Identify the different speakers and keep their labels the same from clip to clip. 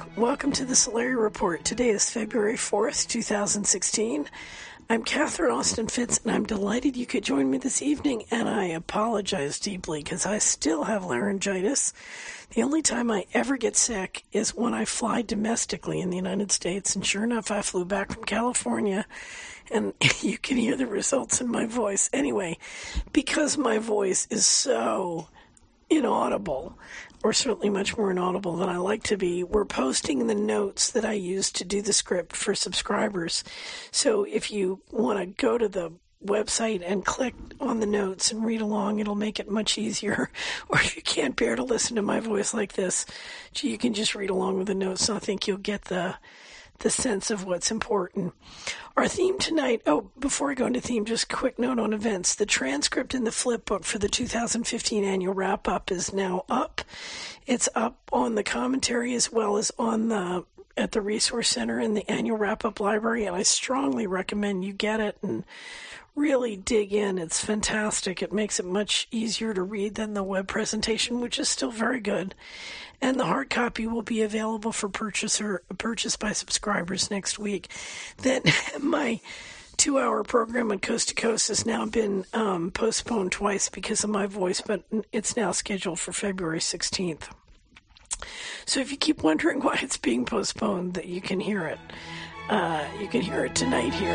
Speaker 1: Welcome to the Solari Report. Today is February 4th, 2016. I'm Catherine Austin Fitz, and I'm delighted you could join me this evening, and I apologize deeply because I still have laryngitis. The only time I ever get sick is when I fly domestically in the United States, and sure enough, I flew back from California, and you can hear the results in my voice. Anyway, because my voice is so inaudible, or certainly much more inaudible than I like to be, we're posting the notes that I use to do the script for subscribers. So if you want to go to the website and click on the notes and read along, it'll make it much easier. Or if you can't bear to listen to my voice like this, you can just read along with the notes, and I think you'll get the sense of what's important. Our theme tonight, before I go into theme, just a quick note on events. The transcript in the flip book for the 2015 annual wrap-up is now up. It's up on the commentary as well as at the Resource Center in the annual wrap-up library, and I strongly recommend you get it and really dig in. It's fantastic. It makes it much easier to read than the web presentation, which is still very good. And the hard copy will be available for purchase by subscribers next week. Then my 2-hour program on Coast to Coast has now been postponed twice because of my voice, but it's now scheduled for February 16th. So if you keep wondering why it's being postponed, that you can hear it. You can hear it tonight here.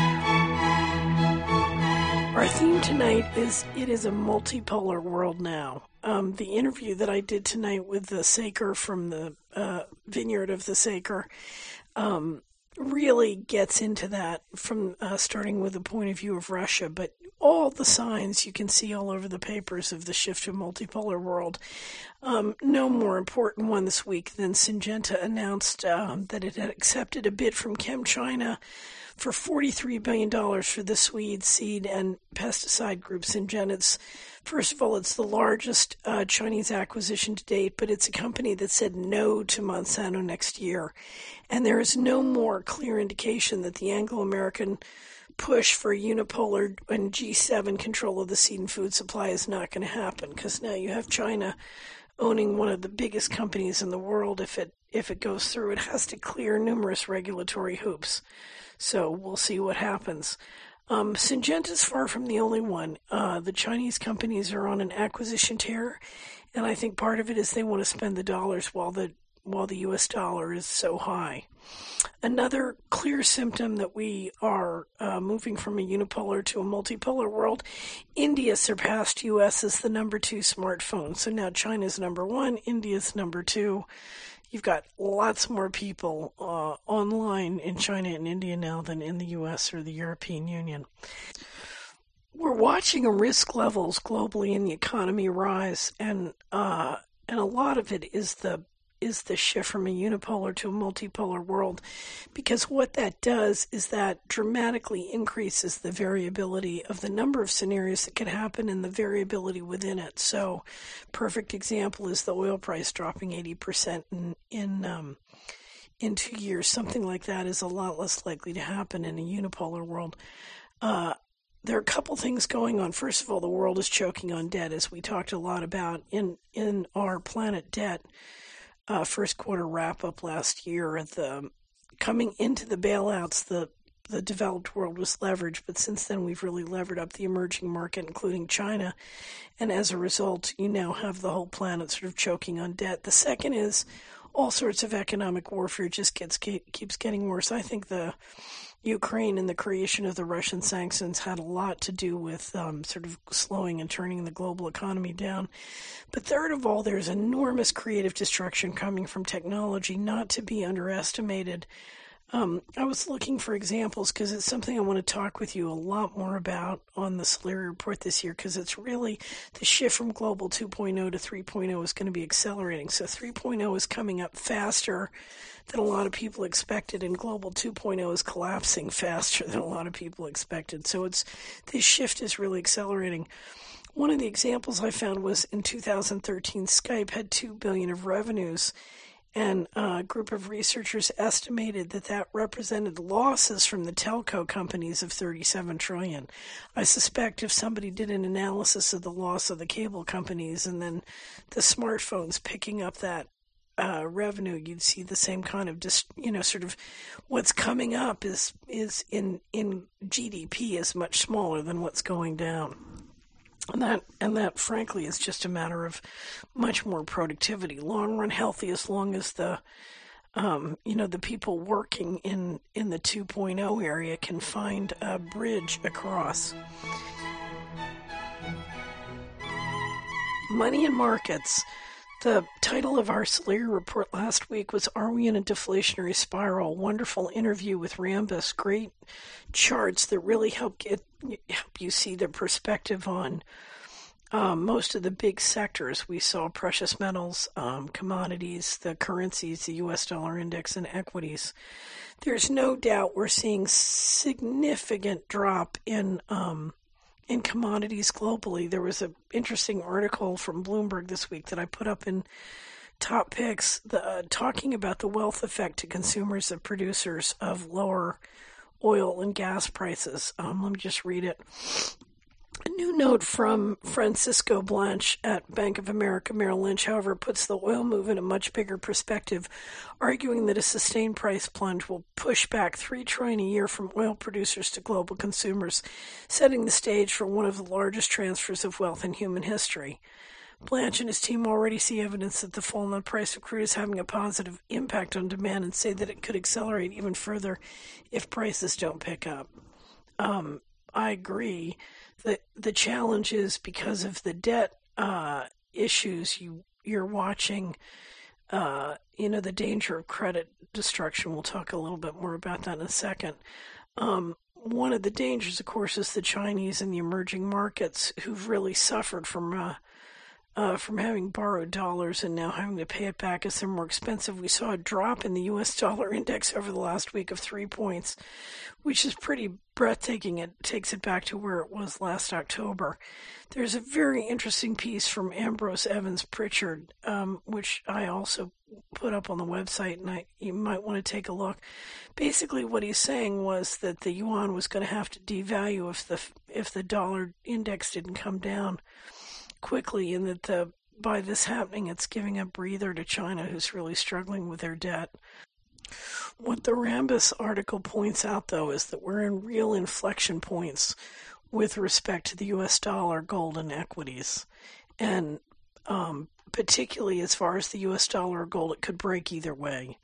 Speaker 1: Our theme tonight is It is a Multipolar World Now. The interview that I did tonight with the Saker from the Vineyard of the Saker really gets into that from starting with the point of view of Russia, but all the signs you can see all over the papers of the shift to a multipolar world. No more important one this week than Syngenta announced that it had accepted a bid from ChemChina for $43 billion for the Swede seed and pesticide group Syngenta. First of all, it's the largest Chinese acquisition to date, but it's a company that said no to Monsanto next year. And there is no more clear indication that the Anglo-American push for unipolar and G7 control of the seed and food supply is not going to happen, because now you have China owning one of the biggest companies in the world. If it goes through, it has to clear numerous regulatory hoops. So we'll see what happens. Syngenta is far from the only one. The Chinese companies are on an acquisition tear, and I think part of it is they want to spend the dollars while the U.S. dollar is so high. Another clear symptom that we are moving from a unipolar to a multipolar world, India surpassed U.S. as the number 2 smartphone. So now China's number 1, India's number 2. You've got lots more people online in China and India now than in the U.S. or the European Union. We're watching risk levels globally in the economy rise, and a lot of it is the shift from a unipolar to a multipolar world, because what that does is that dramatically increases the variability of the number of scenarios that could happen and the variability within it. So, perfect example is the oil price dropping 80% in 2 years. Something like that is a lot less likely to happen in a unipolar world. There are a couple things going on. First of all, the world is choking on debt, as we talked a lot about in our Planet Debt first quarter wrap-up last year. Coming into the bailouts, the developed world was leveraged, but since then we've really levered up the emerging market, including China, and as a result, you now have the whole planet sort of choking on debt. The second is all sorts of economic warfare just keeps getting worse. I think the Ukraine and the creation of the Russian sanctions had a lot to do with sort of slowing and turning the global economy down. But third of all, there's enormous creative destruction coming from technology, not to be underestimated. I was looking for examples because it's something I want to talk with you a lot more about on the Solari Report this year, because it's really the shift from Global 2.0 to 3.0 is going to be accelerating. So 3.0 is coming up faster than a lot of people expected, and Global 2.0 is collapsing faster than a lot of people expected. So this shift is really accelerating. One of the examples I found was in 2013, Skype had $2 billion of revenues, and a group of researchers estimated that represented losses from the telco companies of $37 trillion. I suspect if somebody did an analysis of the loss of the cable companies and then the smartphones picking up that revenue, you'd see the same kind of sort of what's coming up is in GDP is much smaller than what's going down. And that frankly is just a matter of much more productivity, long run healthy, as long as the the people working in the 2.0 area can find a bridge across. Money and markets. The title of our Solari report last week was "Are We in a Deflationary Spiral?" Wonderful interview with Rambus. Great charts that really help you see the perspective on most of the big sectors. We saw precious metals, commodities, the currencies, the U.S. dollar index, and equities. There's no doubt we're seeing significant drop in commodities globally. There was an interesting article from Bloomberg this week that I put up in Top Picks talking about the wealth effect to consumers of producers of lower oil and gas prices. Let me just read it. A new note from Francisco Blanch at Bank of America Merrill Lynch, however, puts the oil move in a much bigger perspective, arguing that a sustained price plunge will push back $3 trillion a year from oil producers to global consumers, setting the stage for one of the largest transfers of wealth in human history. Blanch and his team already see evidence that the fall in the price of crude is having a positive impact on demand and say that it could accelerate even further if prices don't pick up. I agree. The challenge is because of the debt issues, you're watching, the danger of credit destruction. We'll talk a little bit more about that in a second. One of the dangers, of course, is the Chinese and the emerging markets who've really suffered from having borrowed dollars and now having to pay it back as they're more expensive. We saw a drop in the U.S. dollar index over the last week of 3 points, which is pretty breathtaking. It takes it back to where it was last October. There's a very interesting piece from Ambrose Evans Pritchard, which I also put up on the website, and you might want to take a look. Basically, what he's saying was that the yuan was going to have to devalue if the dollar index didn't come down quickly, and that by this happening, it's giving a breather to China, who's really struggling with their debt. What the Rambus article points out, though, is that we're in real inflection points with respect to the U.S. dollar, gold, and equities. And particularly as far as the U.S. dollar or gold, it could break either way.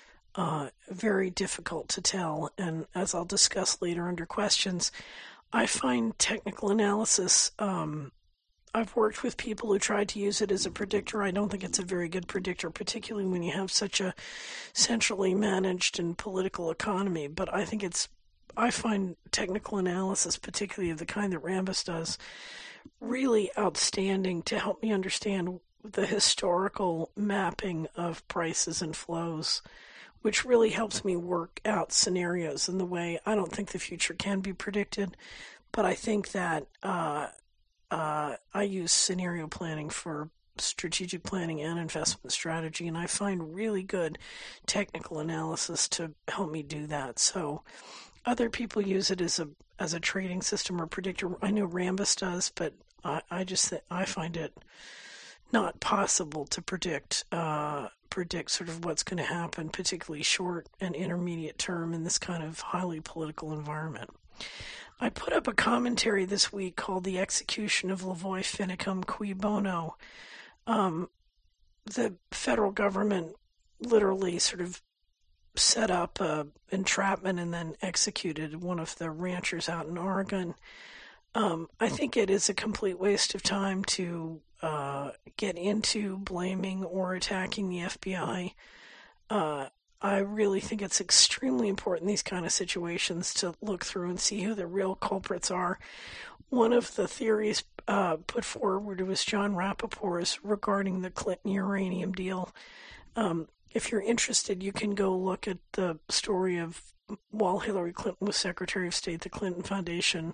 Speaker 1: Very difficult to tell. And as I'll discuss later under questions, I find technical analysis, I've worked with people who tried to use it as a predictor. I don't think it's a very good predictor, particularly when you have such a centrally managed and political economy. But I find technical analysis, particularly of the kind that Rambus does, really outstanding to help me understand the historical mapping of prices and flows, which really helps me work out scenarios in the way I don't think the future can be predicted, but I think that I use scenario planning for strategic planning and investment strategy, and I find really good technical analysis to help me do that. So other people use it as a trading system or predictor. I know Rambus does, but I find it not possible to predict sort of what's going to happen, particularly short and intermediate term in this kind of highly political environment. I put up a commentary this week called "The Execution of Levoy Finicum Cui Bono." The federal government literally sort of set up a entrapment and then executed one of the ranchers out in Oregon. I think it is a complete waste of time to get into blaming or attacking the FBI. I really think it's extremely important in these kind of situations to look through and see who the real culprits are. One of the theories put forward was John Rappaport's regarding the Clinton uranium deal. If you're interested, you can go look at the story of while Hillary Clinton was Secretary of State, the Clinton Foundation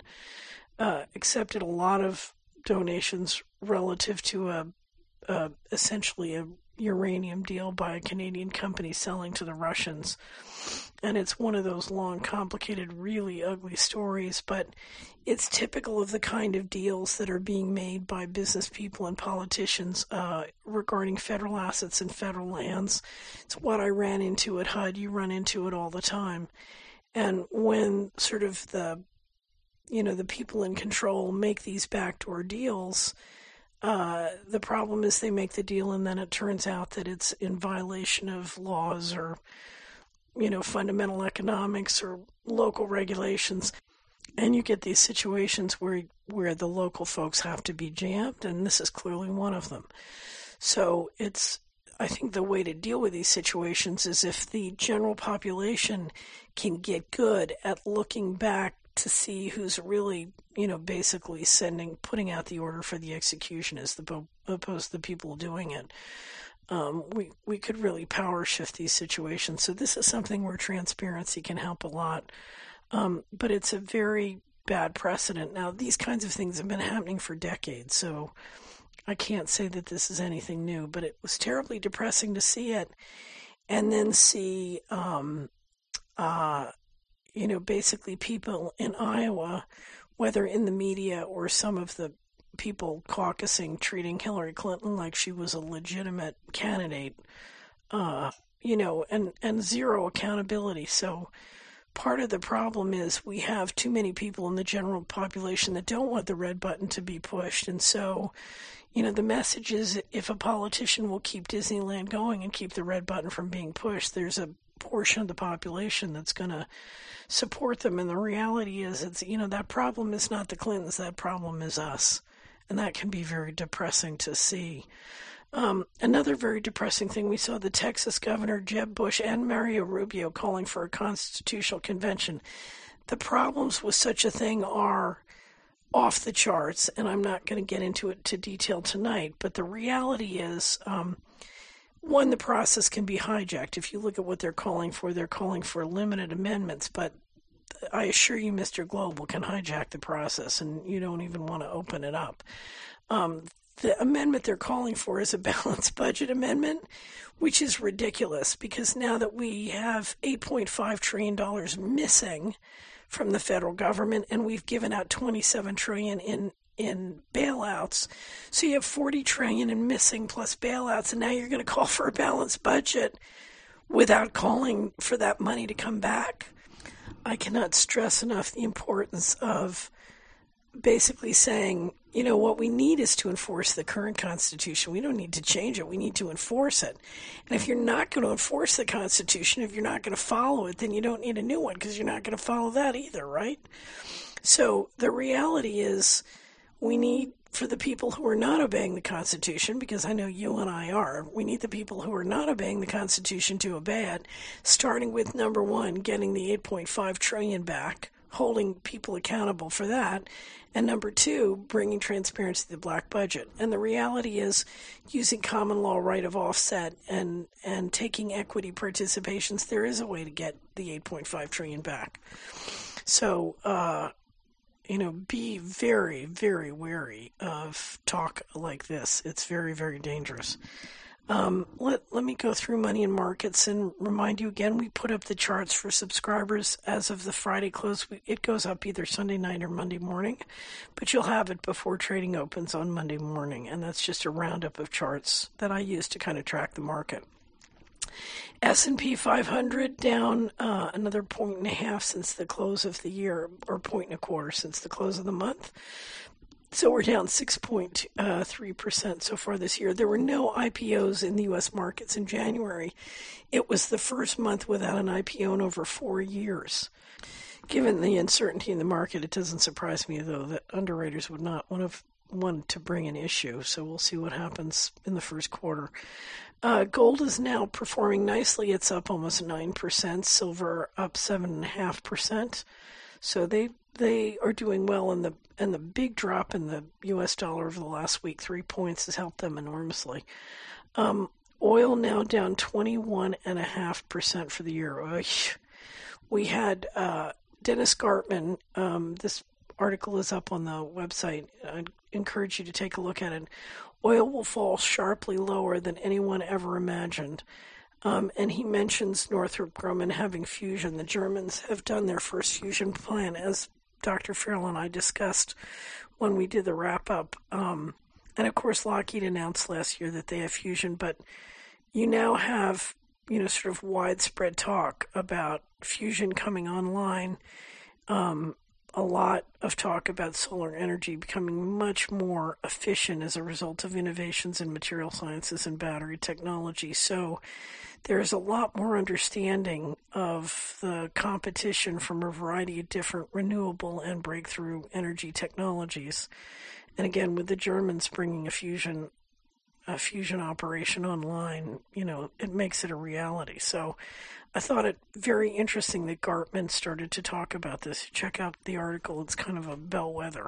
Speaker 1: accepted a lot of donations relative to essentially a uranium deal by a Canadian company selling to the Russians. And it's one of those long, complicated, really ugly stories, but it's typical of the kind of deals that are being made by business people and politicians regarding federal assets and federal lands. It's what I ran into at HUD. You run into it all the time. And when sort of the people in control make these backdoor deals, the problem is they make the deal and then it turns out that it's in violation of laws or fundamental economics or local regulations. And you get these situations where the local folks have to be jammed, and this is clearly one of them. So I think the way to deal with these situations is if the general population can get good at looking back to see who's really, basically putting out the order for the execution as opposed to the people doing it. We could really power shift these situations. So this is something where transparency can help a lot. But it's a very bad precedent. Now, these kinds of things have been happening for decades, so I can't say that this is anything new, but it was terribly depressing to see it and then see, basically people in Iowa, whether in the media or some of the people caucusing, treating Hillary Clinton like she was a legitimate candidate, and zero accountability. So part of the problem is we have too many people in the general population that don't want the red button to be pushed. And so, the message is if a politician will keep Disneyland going and keep the red button from being pushed, there's a portion of the population that's going to support them. And the reality is that problem is not the Clintons, that problem is us. And that can be very depressing to see. Another very depressing thing, we saw the Texas governor, Jeb Bush, and Mario Rubio calling for a constitutional convention. The problems with such a thing are off the charts, and I'm not going to get into it to detail tonight, but the reality is, one, the process can be hijacked. If you look at what they're calling for limited amendments, but I assure you Mr. Global can hijack the process, and you don't even want to open it up. The amendment they're calling for is a balanced budget amendment, which is ridiculous because now that we have $8.5 trillion missing from the federal government and we've given out $27 trillion in bailouts, so you have $40 trillion in missing plus bailouts, and now you're going to call for a balanced budget without calling for that money to come back. I cannot stress enough the importance of basically saying, what we need is to enforce the current Constitution. We don't need to change it. We need to enforce it. And if you're not going to enforce the Constitution, if you're not going to follow it, then you don't need a new one because you're not going to follow that either, right? So the reality is we need, for the people who are not obeying the Constitution, because I know you and I are, we need the people who are not obeying the Constitution to obey it, starting with number one, getting the $8.5 trillion back, holding people accountable for that, and number two, bringing transparency to the black budget. And the reality is using common law right of offset and taking equity participations, there is a way to get the $8.5 trillion back. So, be very, very wary of talk like this. It's very, very dangerous. Let me go through money and markets and remind you again, we put up the charts for subscribers as of the Friday close. It goes up either Sunday night or Monday morning, but you'll have it before trading opens on Monday morning, and that's just a roundup of charts that I use to kind of track the market. S&P 500 down another 1.5 since the close of the year, or 1.25 since the close of the month. So we're down 6.3% so far this year. There were no IPOs in the U.S. markets in January. It was the first month without an IPO in over 4 years. Given the uncertainty in the market, it doesn't surprise me, though, that underwriters would not want to bring an issue. So we'll see what happens in the first quarter. Gold is now performing nicely. It's up almost 9%. Silver up 7.5%. So they are doing well, and the big drop in the U.S. dollar over the last week, 3 points, has helped them enormously. Oil now down 21.5% for the year. We had Dennis Gartman. This article is up on the website. I'd encourage you to take a look at it. Oil will fall sharply lower than anyone ever imagined. And he mentions Northrop Grumman having fusion. The Germans have done their first fusion plan, as Dr. Farrell and I discussed when we did the wrap-up. And, of course, Lockheed announced last year that they have fusion. But you now have, sort of widespread talk about fusion coming online. A lot of talk about solar energy becoming much more efficient as a result of innovations in material sciences and battery technology. So there's a lot more understanding of the competition from a variety of different renewable and breakthrough energy technologies. And again, with the Germans bringing a fusion operation online, it makes it a reality. So I thought it very interesting that Gartman started to talk about this. Check out the article. It's kind of a bellwether.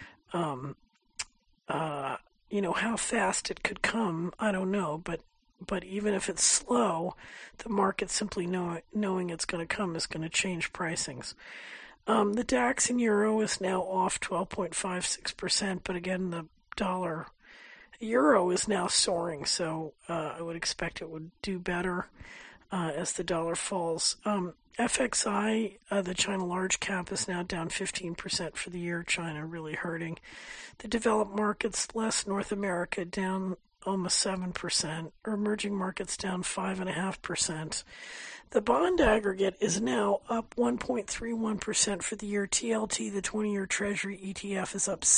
Speaker 1: How fast it could come, I don't know, but even if it's slow, the market simply knowing it's going to come is going to change pricings. The DAX in euro is now off 12.56%, but again, the euro is now soaring, so I would expect it would do better as the dollar falls. FXI, the China large cap, is now down 15% for the year. China really hurting. The developed markets, less North America, down almost 7%, or emerging markets down 5.5%. The bond aggregate is now up 1.31% for the year. TLT, the 20-year Treasury ETF, is up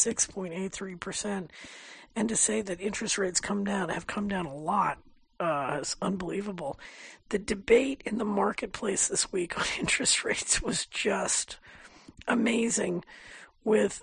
Speaker 1: 6.83%. And to say that interest rates have come down a lot, is unbelievable. The debate in the marketplace this week on interest rates was just amazing, with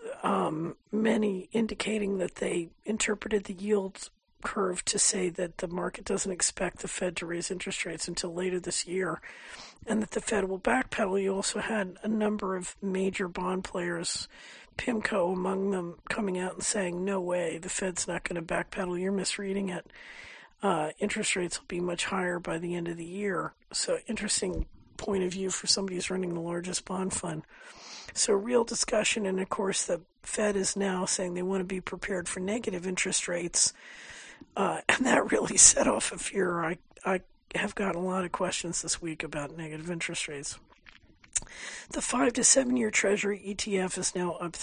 Speaker 1: many indicating that they interpreted the yield curve to say that the market doesn't expect the Fed to raise interest rates until later this year, and that the Fed will backpedal. You also had a number of major bond players, PIMCO among them, coming out and saying, no way, the Fed's not going to backpedal. You're misreading it. Interest rates will be much higher by the end of the year. So interesting point of view for somebody who's running the largest bond fund. So real discussion, and of course the Fed is now saying they want to be prepared for negative interest rates, and that really set off a fear. I have gotten a lot of questions this week about negative interest rates. The 5 to 7 year Treasury ETF is now up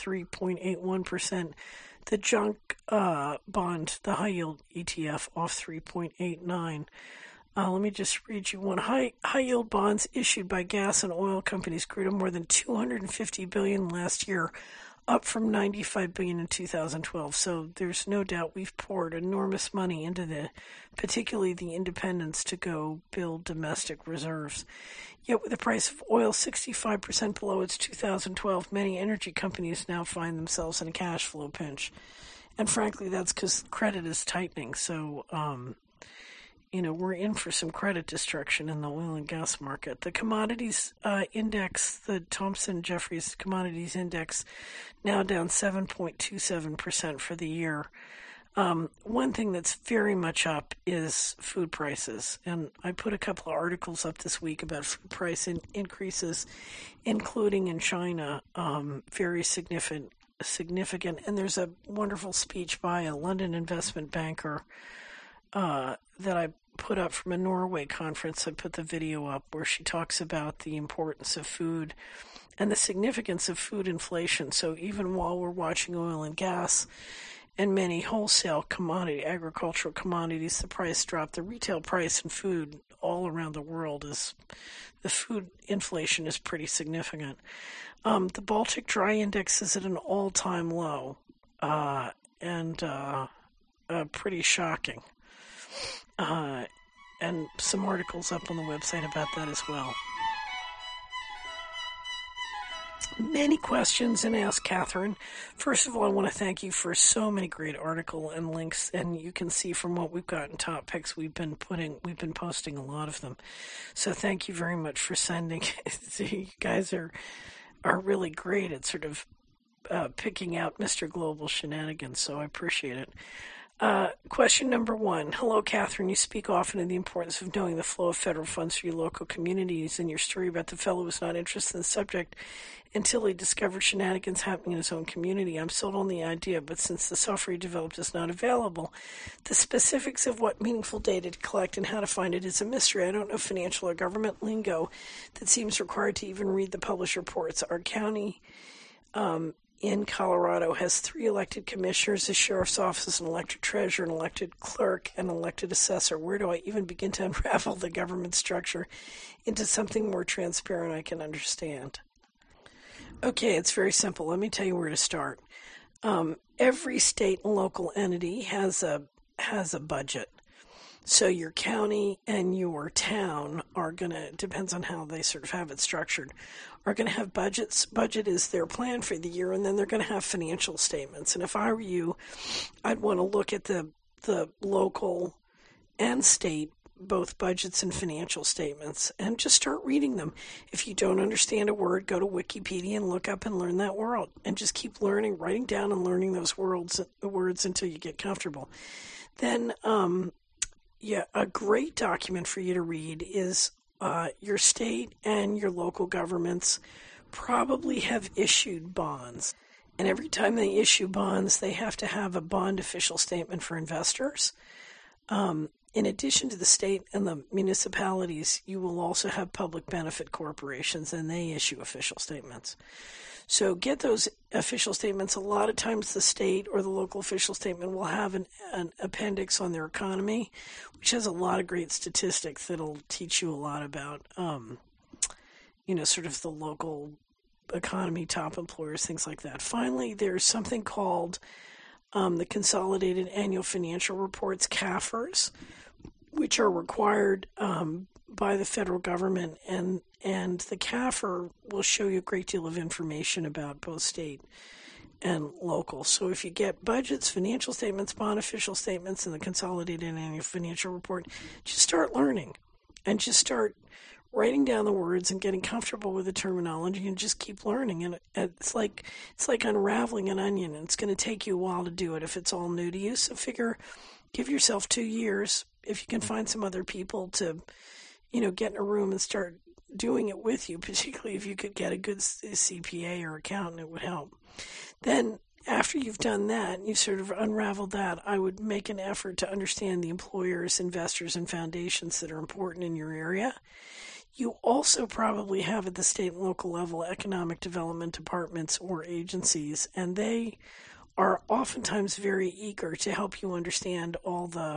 Speaker 1: 3.81%. The junk bond, the high yield ETF, off 3.89%. Let me just read you one. High yield bonds issued by gas and oil companies grew to more than $250 billion last year, up from $95 billion in 2012. So there's no doubt we've poured enormous money into particularly the independents, to go build domestic reserves. Yet with the price of oil 65% below its 2012, many energy companies now find themselves in a cash flow pinch. And frankly, that's because credit is tightening. So, we're in for some credit destruction in the oil and gas market. The commodities index, the Thomson Jefferies Commodities Index, now down 7.27% for the year. One thing that's very much up is food prices. And I put a couple of articles up this week about food price increases, including in China, very significant. And there's a wonderful speech by a London investment banker that I put up from a Norway conference. I put the video up where she talks about the importance of food and the significance of food inflation. So even while we're watching oil and gas and many wholesale agricultural commodities, the price drop, the retail price in food all around the world the food inflation is pretty significant. The Baltic Dry Index is at an all-time low, and pretty shocking. And some articles up on the website about that as well. Many questions and Ask Catherine. First of all, I want to thank you for so many great articles and links, and you can see from what we've got in top picks, we've been posting a lot of them. So thank you very much for sending. You guys are really great at sort of picking out Mr. Global shenanigans, so I appreciate it. Question number 1. Hello, Catherine. You speak often of the importance of knowing the flow of federal funds for your local communities. In your story about the fellow who was not interested in the subject until he discovered shenanigans happening in his own community. I'm sold on the idea, but since the software he developed is not available, the specifics of what meaningful data to collect and how to find it is a mystery. I don't know financial or government lingo that seems required to even read the published reports. Our county in Colorado has 3 elected commissioners, a sheriff's office, an elected treasurer, an elected clerk, and an elected assessor. Where do I even begin to unravel the government structure into something more transparent I can understand? Okay, it's very simple. Let me tell you where to start. Every state and local entity has a budget. So your county and your town are going to, depends on how they sort of have it structured, are going to have budgets. Budget is their plan for the year, and then they're going to have financial statements. And if I were you, I'd want to look at the local and state, both budgets and financial statements, and just start reading them. If you don't understand a word, go to Wikipedia and look up and learn that word. And just keep learning, writing down and learning those words until you get comfortable. Then, a great document for you to read is your state and your local governments probably have issued bonds. And every time they issue bonds, they have to have a bond official statement for investors. In addition to the state and the municipalities, you will also have public benefit corporations, and they issue official statements. So get those official statements. A lot of times the state or the local official statement will have an appendix on their economy, which has a lot of great statistics that'll teach you a lot about, sort of the local economy, top employers, things like that. Finally, there's something called the Consolidated Annual Financial Reports, CAFRs, which are required by the federal government, and the CAFR will show you a great deal of information about both state and local. So if you get budgets, financial statements, bond official statements, and the Consolidated Annual Financial Report, just start learning and just start writing down the words and getting comfortable with the terminology, and just keep learning. And it's like unraveling an onion, and it's going to take you a while to do it if it's all new to you. So give yourself 2 years. If you can find some other people to, get in a room and start doing it with you, particularly if you could get a good CPA or accountant, it would help. Then after you've done that, you've sort of unraveled that, I would make an effort to understand the employers, investors, and foundations that are important in your area. You also probably have at the state and local level economic development departments or agencies, and they are oftentimes very eager to help you understand all the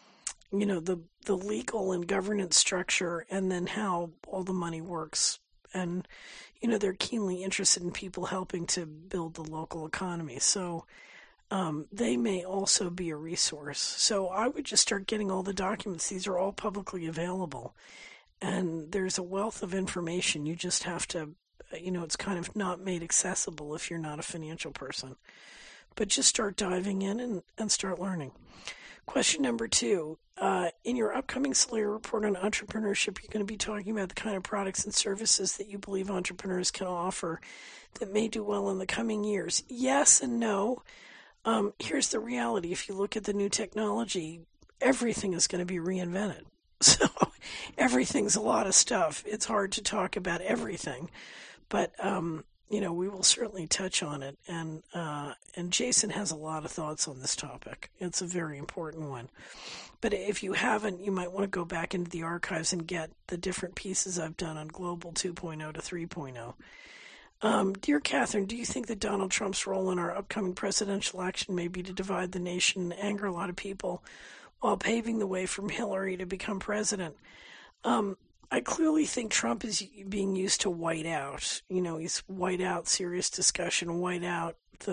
Speaker 1: legal and governance structure, and then how all the money works. And, they're keenly interested in people helping to build the local economy. So they may also be a resource. So I would just start getting all the documents. These are all publicly available. And there's a wealth of information. You just have to, it's kind of not made accessible if you're not a financial person. But just start diving in and start learning. Question number 2, in your upcoming Solaire report on entrepreneurship, you're going to be talking about the kind of products and services that you believe entrepreneurs can offer that may do well in the coming years. Yes and no. Here's the reality. If you look at the new technology, everything is going to be reinvented. So everything's a lot of stuff. It's hard to talk about everything, but we will certainly touch on it. And Jason has a lot of thoughts on this topic. It's a very important one. But if you haven't, you might want to go back into the archives and get the different pieces I've done on Global 2.0 to 3.0. Dear Catherine, do you think that Donald Trump's role in our upcoming presidential election may be to divide the nation and anger a lot of people while paving the way for Hillary to become president? I clearly think Trump is being used to white out. He's white out serious discussion, white out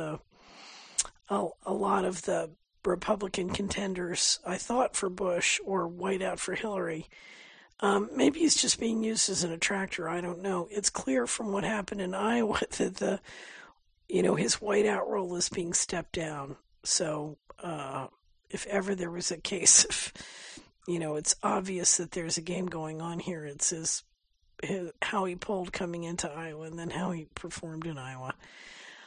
Speaker 1: a lot of the Republican contenders, I thought, for Bush, or white out for Hillary. Maybe he's just being used as an attractor. I don't know. It's clear from what happened in Iowa that his white out role is being stepped down. So if ever there was a case of, it's obvious that there's a game going on here. It's how he pulled coming into Iowa and then how he performed in Iowa.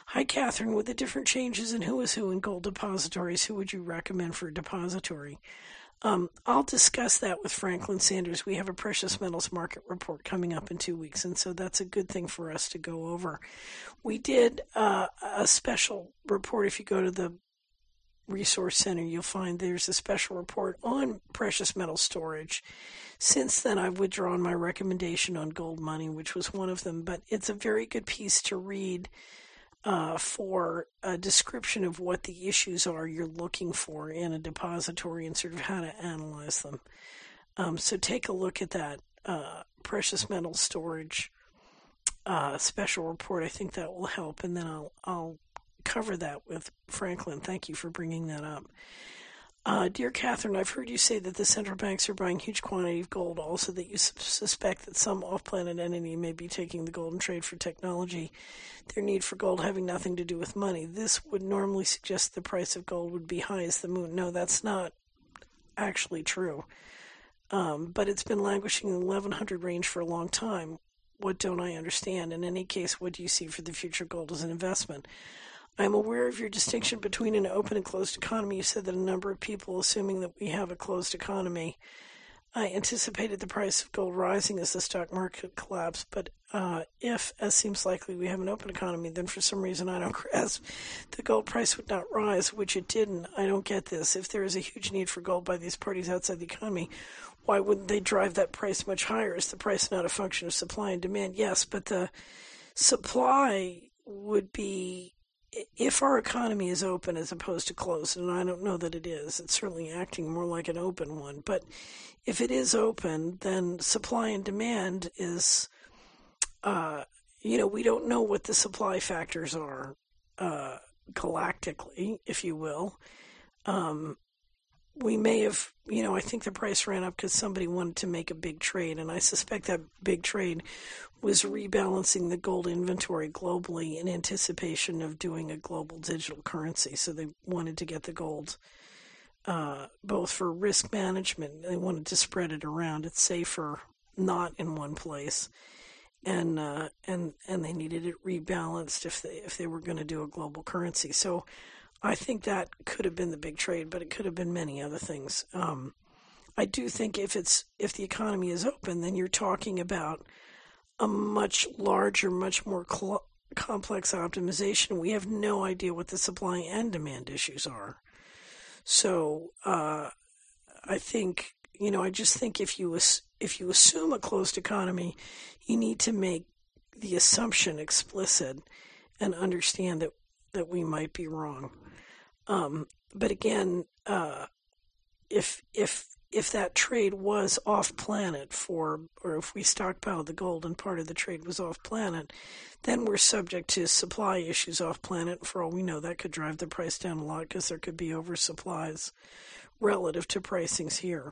Speaker 1: Hi, Catherine. With the different changes in who is who in gold depositories, who would you recommend for a depository? I'll discuss that with Franklin Sanders. We have a precious metals market report coming up in 2 weeks, and so that's a good thing for us to go over. We did a special report. If you go to the Resource Center, you'll find there's a special report on precious metal storage. Since then, I've withdrawn my recommendation on gold money, which was one of them, but it's a very good piece to read for a description of what the issues are you're looking for in a depository and sort of how to analyze them. So take a look at that precious metal storage special report. I think that will help, and then I'll cover that with Franklin. Thank you for bringing that up. Dear Catherine, I've heard you say that the central banks are buying huge quantity of gold, also that you suspect that some off-planet entity may be taking the golden trade for technology, their need for gold having nothing to do with money. This would normally suggest the price of gold would be high as the moon. No, that's not actually true. But it's been languishing in the 1100 range for a long time. What don't I understand? In any case, what do you see for the future gold as an investment? I'm aware of your distinction between an open and closed economy. You said that a number of people, assuming that we have a closed economy, anticipated the price of gold rising as the stock market collapsed. But if, as seems likely, we have an open economy, then for some reason I don't grasp, the gold price would not rise, which it didn't. I don't get this. If there is a huge need for gold by these parties outside the economy, why wouldn't they drive that price much higher? Is the price not a function of supply and demand? Yes, but the supply would be, if our economy is open as opposed to closed, and I don't know that it is, it's certainly acting more like an open one, but if it is open, then supply and demand is, we don't know what the supply factors are galactically, if you will. We may have, I think the price ran up because somebody wanted to make a big trade, and I suspect that big trade was rebalancing the gold inventory globally in anticipation of doing a global digital currency. So they wanted to get the gold, both for risk management. They wanted to spread it around. It's safer not in one place, and they needed it rebalanced if they were going to do a global currency. So I think that could have been the big trade, but it could have been many other things. I do think if the economy is open, then you're talking about a much larger, much more complex optimization. We have no idea what the supply and demand issues are. So I think, I just think if you assume a closed economy, you need to make the assumption explicit and understand that we might be wrong. But again, if that trade was off planet or if we stockpiled the gold and part of the trade was off planet, then we're subject to supply issues off planet. For all we know, that could drive the price down a lot because there could be oversupplies relative to pricings here.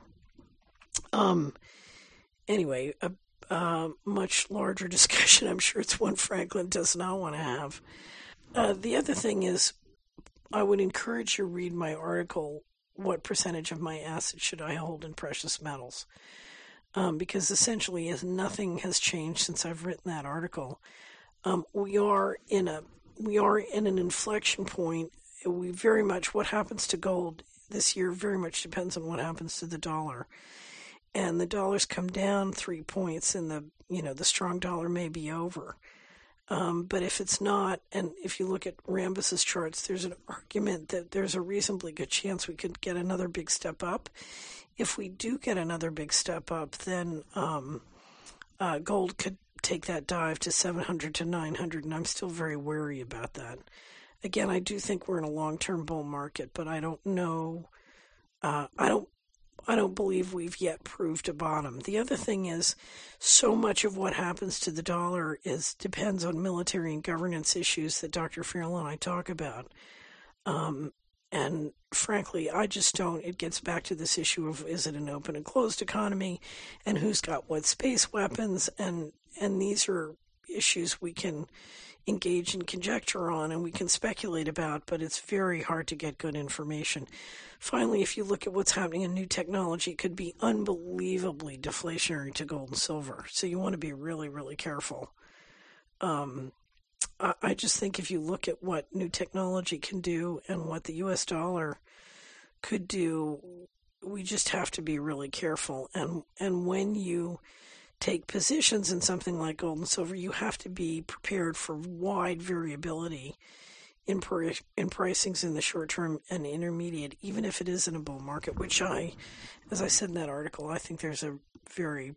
Speaker 1: Anyway, a much larger discussion. I'm sure it's one Franklin does not want to have. The other thing is, I would encourage you to read my article, What Percentage of My Assets Should I Hold in Precious Metals? Because essentially nothing has changed since I've written that article. We are in an inflection point. What happens to gold this year very much depends on what happens to the dollar. And the dollar's come down 3 points, and the strong dollar may be over. But if it's not, and if you look at Rambus's charts, there's an argument that there's a reasonably good chance we could get another big step up. If we do get another big step up, then gold could take that dive to 700 to 900, and I'm still very wary about that. Again, I do think we're in a long-term bull market, but I don't know. I don't believe we've yet proved a bottom. The other thing is, so much of what happens to the dollar depends on military and governance issues that Dr. Farrell and I talk about. And frankly, I just don't. It gets back to this issue of, is it an open and closed economy, and who's got what space weapons, and these are issues we can engage in conjecture on and we can speculate about, but it's very hard to get good information. Finally, if you look at what's happening in new technology, it could be unbelievably deflationary to gold and silver. So you want to be really, really careful. I just think if you look at what new technology can do and what the U.S. dollar could do, we just have to be really careful. And when you take positions in something like gold and silver, you have to be prepared for wide variability in pricings in the short term and intermediate, even if it is in a bull market, which as I said in that article, I think there's a very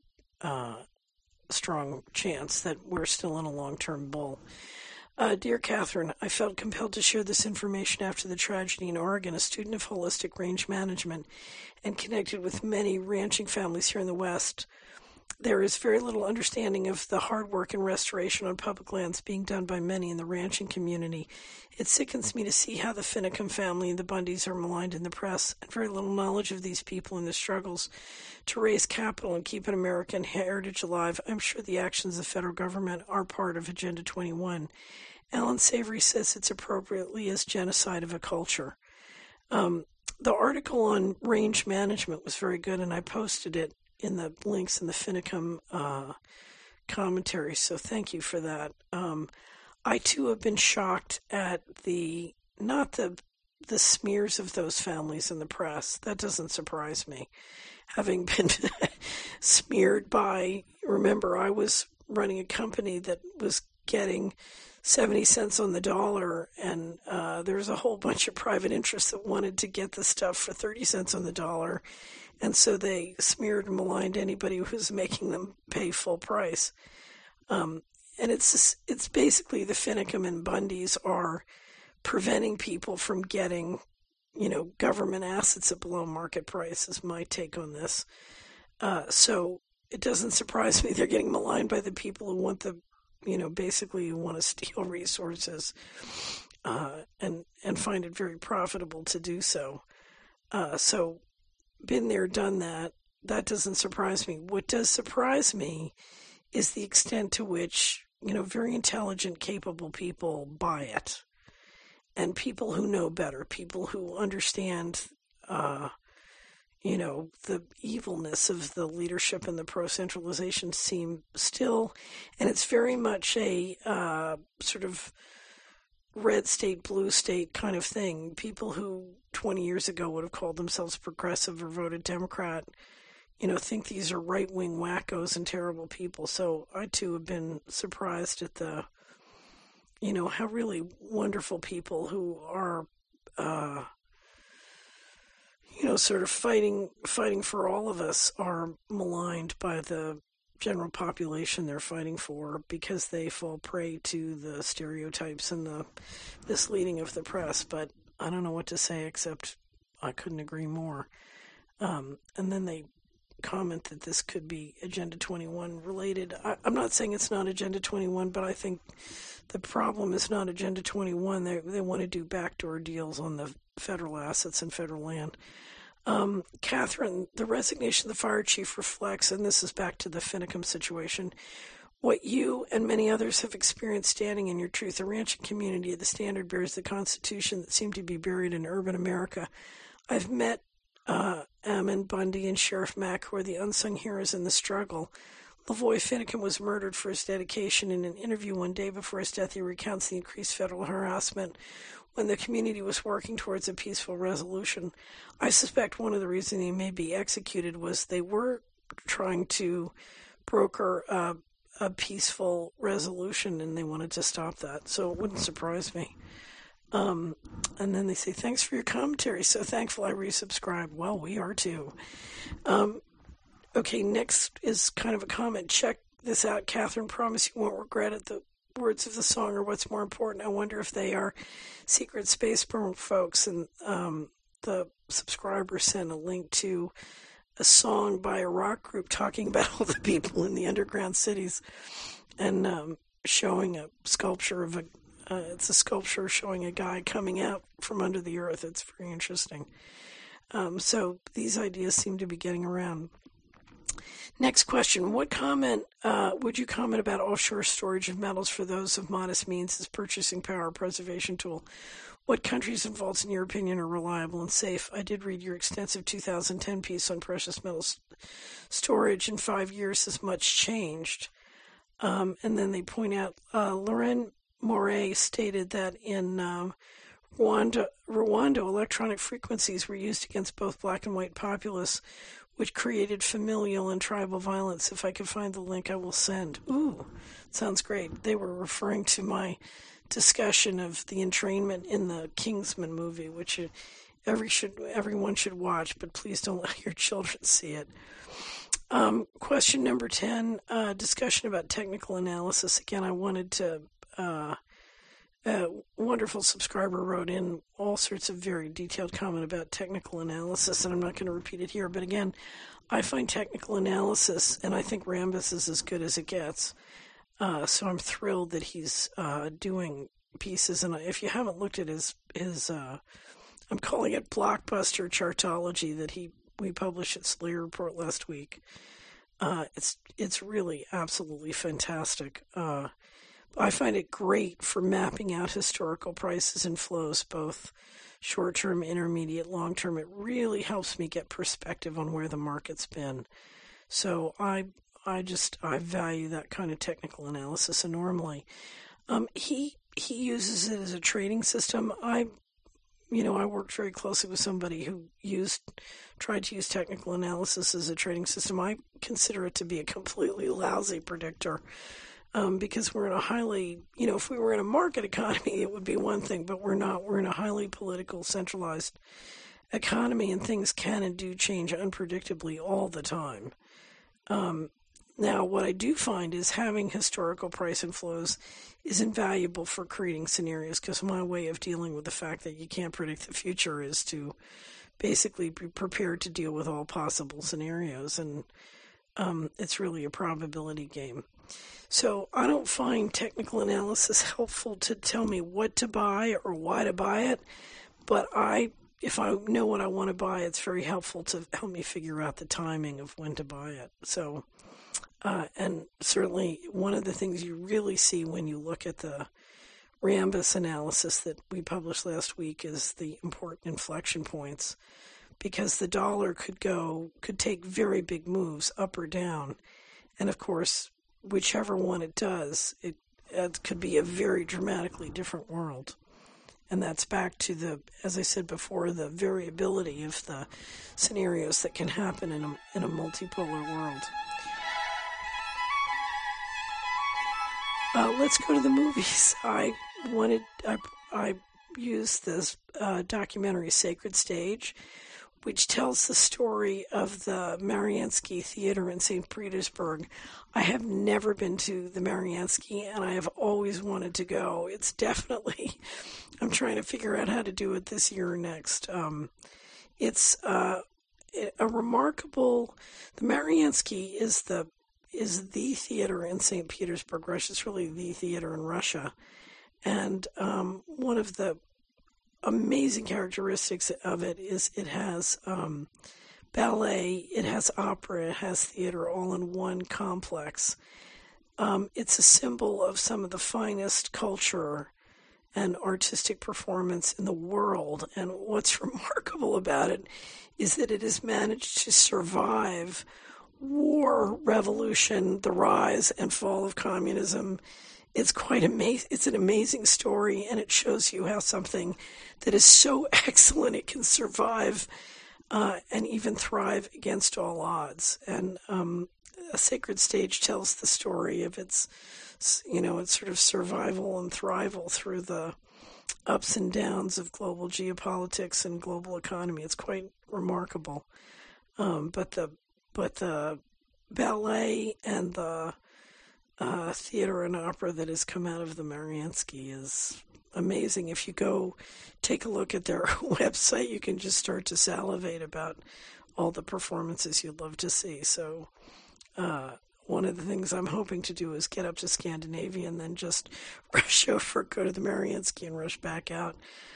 Speaker 1: strong chance that we're still in a long-term bull. Dear Catherine, I felt compelled to share this information after the tragedy in Oregon. A student of holistic range management and connected with many ranching families here in the West, there is very little understanding of the hard work and restoration on public lands being done by many in the ranching community. It sickens me to see how the Finicum family and the Bundys are maligned in the press, and very little knowledge of these people and the struggles to raise capital and keep an American heritage alive. I'm sure the actions of the federal government are part of Agenda 21. Alan Savory says it's appropriately as genocide of a culture. The article on range management was very good, and I posted it in the links in the Finicum commentary, so thank you for that. I too have been shocked at not the smears of those families in the press. That doesn't surprise me. Having been smeared by, remember, I was running a company that was getting 70 cents on the dollar, and there was a whole bunch of private interests that wanted to get the stuff for 30 cents on the dollar. And so they smeared and maligned anybody who was making them pay full price. And it's basically the Finicum and Bundys are preventing people from getting, government assets at below market price is my take on this. So it doesn't surprise me they're getting maligned by the people who want basically who want to steal resources and find it very profitable to do so. So been there, done that. That doesn't surprise me. What does surprise me is the extent to which, very intelligent, capable people buy it. And people who know better, people who understand, the evilness of the leadership and the pro-centralization seem still, and it's very much a sort of red state, blue state kind of thing. People who 20 years ago would have called themselves progressive or voted Democrat, think these are right-wing wackos and terrible people. So I, too, have been surprised at the, how really wonderful people who are, sort of fighting for all of us are maligned by the general population they're fighting for because they fall prey to the stereotypes and the misleading of the press. But I don't know what to say except I couldn't agree more. And then they comment that this could be Agenda 21 related. I'm not saying it's not Agenda 21, but I think the problem is not Agenda 21. They want to do backdoor deals on the federal assets and federal land. Catherine, the resignation of the fire chief reflects, and this is back to the Finicum situation, what you and many others have experienced standing in your truth. The ranching community of the standard bears the Constitution that seemed to be buried in urban America. I've met Ammon Bundy and Sheriff Mack, who are the unsung heroes in the struggle. Lavoy Finicum was murdered for his dedication. In an interview one day before his death, he recounts the increased federal harassment when the community was working towards a peaceful resolution. I suspect one of the reasons he may be executed was they were trying to broker a peaceful resolution, and they wanted to stop that. So it wouldn't surprise me. And then they say, thanks for your commentary. So thankful I resubscribed. Well, we are too. Okay, next is kind of a comment. Check this out, Catherine. Promise you won't regret it. The words of the song are what's more important. I wonder if they are Secret Space Program folks. And the subscriber sent a link to a song by a rock group talking about all the people in the underground cities and showing a sculpture of it's a sculpture showing a guy coming out from under the earth. It's very interesting. So these ideas seem to be getting around. Next question. What comment would you comment about offshore storage of metals for those of modest means as purchasing power preservation tool? What countries and vaults, in your opinion, are reliable and safe? I did read your extensive 2010 piece on precious metals storage. In 5 years, has much changed? And then they point out, Loren Moret stated that in Rwanda, electronic frequencies were used against both black and white populace, which created familial and tribal violence. If I could find the link, I will send. Ooh, sounds great. They were referring to my discussion of the entrainment in the Kingsman movie, which everyone should watch, but please don't let your children see it. Question number 10, discussion about technical analysis. Again, I wanted to, a wonderful subscriber wrote in all sorts of very detailed comment about technical analysis, and I'm not going to repeat it here, but again, I find technical analysis, and I think Rambis is as good as it gets. So I'm thrilled that he's doing pieces, and if you haven't looked at his I'm calling it Blockbuster Chartology that we published at Slayer Report last week. It's really absolutely fantastic. I find it great for mapping out historical prices and flows, both short-term, intermediate, long-term. It really helps me get perspective on where the market's been. So I value that kind of technical analysis enormously. He uses it as a trading system. I worked very closely with somebody who tried to use technical analysis as a trading system. I consider it to be a completely lousy predictor, because we're in a highly, if we were in a market economy, it would be one thing, but we're not. We're in a highly political, centralized economy, and things can and do change unpredictably all the time. Now, what I do find is having historical price and flows is invaluable for creating scenarios, because my way of dealing with the fact that you can't predict the future is to basically be prepared to deal with all possible scenarios, and it's really a probability game. So I don't find technical analysis helpful to tell me what to buy or why to buy it, but if I know what I want to buy, it's very helpful to help me figure out the timing of when to buy it. So, and certainly one of the things you really see when you look at the Rambis analysis that we published last week is the important inflection points, because the dollar could take very big moves up or down, and of course, whichever one it does, it could be a very dramatically different world. And that's back to as I said before, the variability of the scenarios that can happen in a multipolar world. Let's go to the movies. I used this documentary, Sacred Stage, which tells the story of the Mariinsky Theater in St. Petersburg. I have never been to the Mariinsky, and I have always wanted to go. It's definitely, I'm trying to figure out how to do it this year or next. It's a remarkable, the Mariinsky is the theater in St. Petersburg, Russia. It's really the theater in Russia. And one of the amazing characteristics of it is it has ballet, it has opera, it has theater all in one complex. It's a symbol of some of the finest culture and artistic performance in the world. And what's remarkable about it is that it has managed to survive war, revolution, the rise and fall of communism. It's quite amazing. It's an amazing story, and it shows you how something that is so excellent it can survive and even thrive against all odds. And A Sacred Stage tells the story of its sort of survival and thrival through the ups and downs of global geopolitics and global economy. It's quite remarkable. But the ballet and the theater and opera that has come out of the Mariinsky is amazing. If you go take a look at their website, you can just start to salivate about all the performances you'd love to see. So one of the things I'm hoping to do is get up to Scandinavia and then just rush over, go to the Mariinsky and rush back out,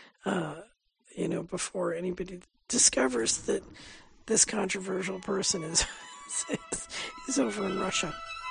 Speaker 1: before anybody discovers that this controversial person is over in Russia.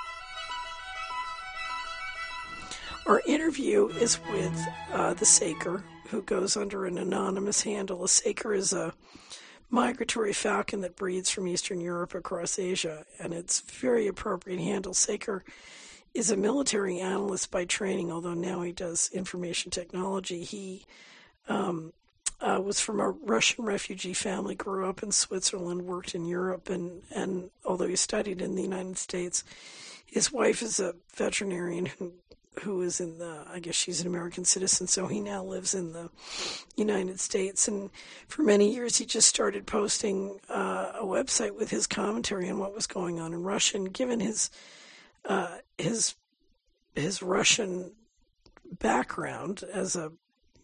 Speaker 1: Our interview is with the Saker, who goes under an anonymous handle. A Saker is a migratory falcon that breeds from Eastern Europe across Asia, and it's a very appropriate handle. Saker is a military analyst by training, although now he does information technology. He was from a Russian refugee family, grew up in Switzerland, worked in Europe, and although he studied in the United States, his wife is a veterinarian who is in I guess she's an American citizen, so he now lives in the United States. And for many years, he just started posting a website with his commentary on what was going on in Russia. And given his Russian background as a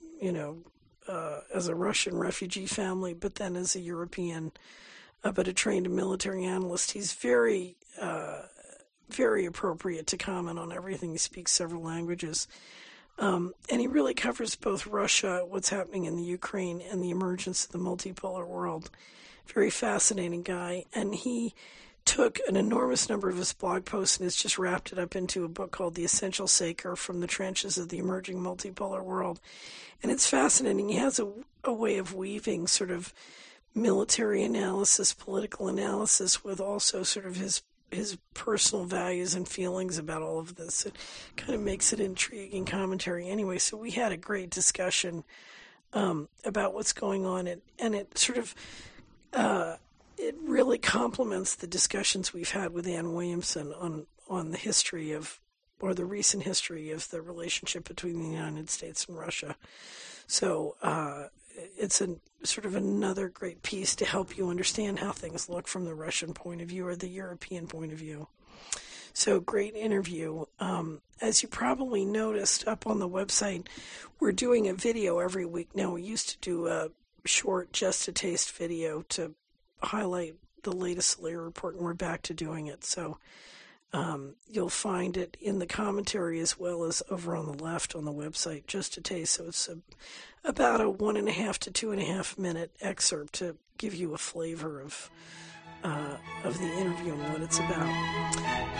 Speaker 1: Russian refugee family, but then as a European, but a trained military analyst, he's very appropriate to comment on everything. He speaks several languages. And he really covers both Russia, what's happening in the Ukraine, and the emergence of the multipolar world. Very fascinating guy. And he took an enormous number of his blog posts and has just wrapped it up into a book called The Essential Saker: From the Trenches of the Emerging Multipolar World. And it's fascinating. He has a way of weaving sort of military analysis, political analysis, with also sort of his personal values and feelings about all of this. It kind of makes it intriguing commentary anyway. So we had a great discussion about what's going on, and it sort of it really complements the discussions we've had with Ann Williamson on the history of, or the recent history of, the relationship between the United States and Russia. So it's a sort of another great piece to help you understand how things look from the Russian point of view or the European point of view. So great interview. As you probably noticed up on the website, we're doing a video every week now. We used to do a short Just a Taste video to highlight the latest Celera report, and we're back to doing it. So you'll find it in the commentary as well as over on the left on the website, Just a Taste. So it's about a 1.5 to 2.5 minute excerpt to give you a flavor of the interview and what it's about.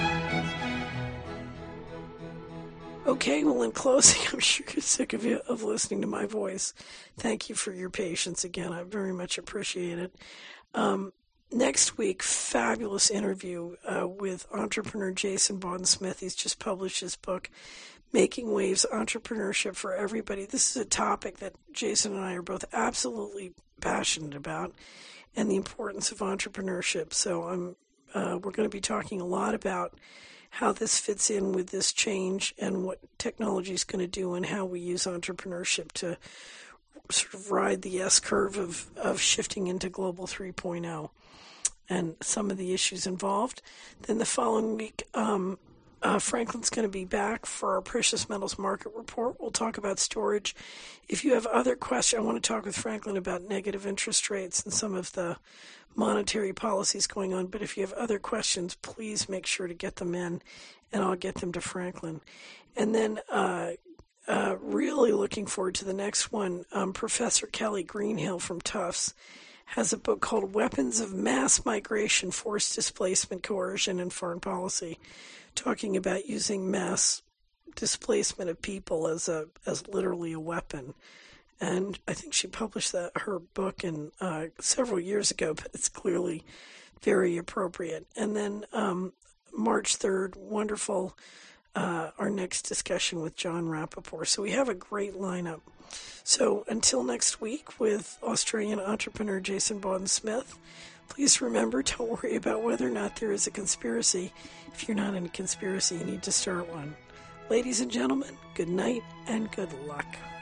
Speaker 1: Okay, well, in closing, I'm sure you're sick of listening to my voice. Thank you for your patience again. I very much appreciate it. Next week, fabulous interview with entrepreneur Jason Bawden-Smith. He's just published his book, Making Waves: Entrepreneurship for Everybody. This is a topic that Jason and I are both absolutely passionate about, and the importance of entrepreneurship. So we're going to be talking a lot about how this fits in with this change and what technology is going to do, and how we use entrepreneurship to sort of ride the S-curve of shifting into Global 3.0 and some of the issues involved. Then the following week, Franklin's going to be back for our precious metals market report. We'll talk about storage. If you have other questions, I want to talk with Franklin about negative interest rates and some of the monetary policies going on. But if you have other questions, please make sure to get them in, and I'll get them to Franklin. And then really looking forward to the next one. Professor Kelly Greenhill from Tufts has a book called Weapons of Mass Migration, Forced Displacement, Coercion, and Foreign Policy, talking about using mass displacement of people as literally a weapon. And I think she published her book in several years ago, but it's clearly very appropriate. And then March 3rd, wonderful, our next discussion with John Rappaport. So we have a great lineup. So until next week with Australian entrepreneur Jason Bawden-Smith, please remember, don't worry about whether or not there is a conspiracy. If you're not in a conspiracy, you need to start one. Ladies and gentlemen, good night and good luck.